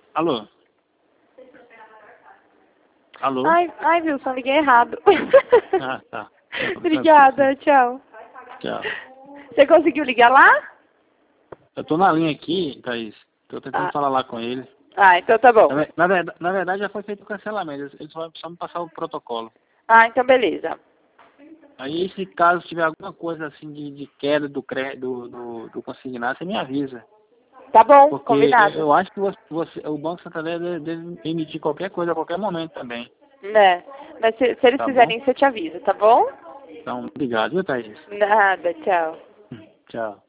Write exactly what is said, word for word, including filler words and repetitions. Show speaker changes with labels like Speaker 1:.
Speaker 1: Alô? Alô?
Speaker 2: Ai, ai, Wilson, liguei errado.
Speaker 1: Ah, tá.
Speaker 2: Obrigada, tchau.
Speaker 1: Tchau.
Speaker 2: Você conseguiu ligar lá?
Speaker 1: Eu tô na linha aqui, Thaís. Tô tentando
Speaker 2: Ah.
Speaker 1: falar lá com ele.
Speaker 2: Ah, então tá bom.
Speaker 1: Na, ve- na, verdade, na verdade já foi feito o cancelamento. Eles só só me passar o protocolo.
Speaker 2: Ah, então beleza.
Speaker 1: Aí, se caso tiver alguma coisa assim de, de queda do, cre... do, do, do consignado, você me avisa.
Speaker 2: Tá bom,
Speaker 1: Porque
Speaker 2: combinado.
Speaker 1: eu acho que você, você- o Banco Santander deve, deve emitir qualquer coisa a qualquer momento também.
Speaker 2: Né? Mas se, se eles
Speaker 1: Tá bom?
Speaker 2: fizerem isso, eu te aviso, tá bom?
Speaker 1: Então, obrigado, viu, Thaís?
Speaker 2: Nada, tchau.
Speaker 1: Tchau.